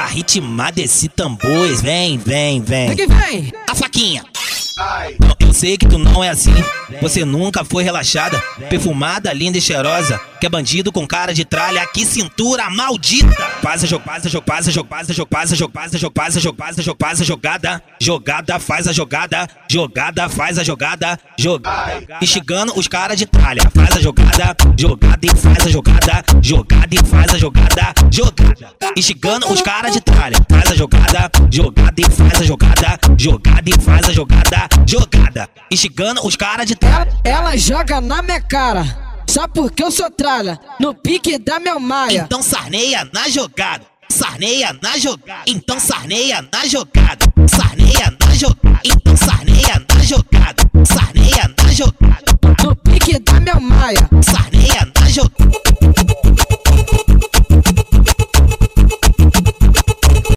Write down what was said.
ritmado esse tambor, vem, vem, vem. Que vem? A faquinha. Não, eu sei que tu não é assim. Você nunca foi relaxada, perfumada, linda e cheirosa. Que é bandido com cara de tralha, que cintura maldita. Faz a jogada, faz a jogada, faz a jogada, faz a jogada, faz a jogada, jogada, faz a jogada, jogada, faz a jogada, jogada. Instigando os caras de tralha, faz a jogada, jogada e faz a jogada, jogada e faz a jogada, jogada. Instigando os caras de tralha, faz a jogada, jogada e faz a jogada, jogada e faz a jogada, jogada. Instigando os caras de tralha. Ela joga na minha cara, só porque eu sou tralha, no pique da meu maia. Então sarneia na jogada, sarneia na jogada. Então sarneia na jogada, sarneia na jogada. Então sarneia na jogada, sarneia na jogada. No pique da meu maia. Sarneia na jogada.